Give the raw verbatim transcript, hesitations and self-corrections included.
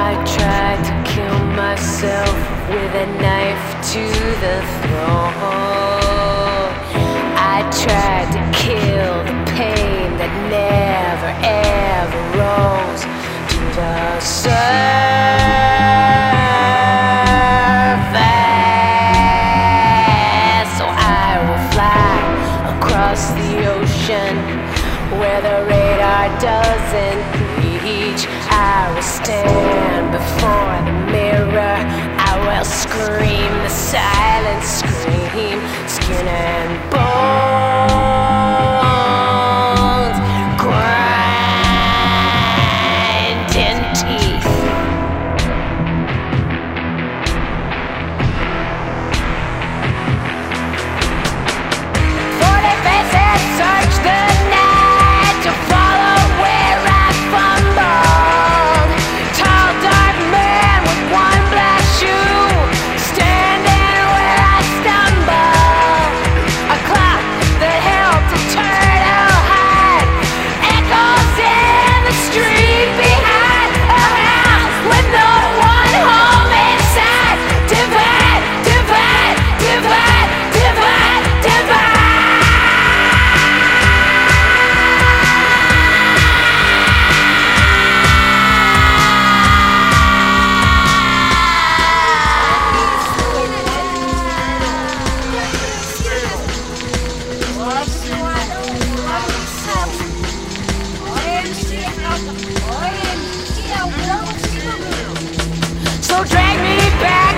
tried to kill myself with a knife to the throat. I tried to kill the pain that never ever rose to the surface. So I will fly across the ocean where the radar doesn't reach. I will stand before the mirror. I will scream the silent scream, skin and bones, grinding teeth. Forty faces search the night to follow where I fumbled. Tall dark man with one black shoe, standing where I stumbled. A clock that helped a turtle hide, echoes in the street behind. A house with no one home inside. Divide, divide, divide, divide, divide. So drag me back.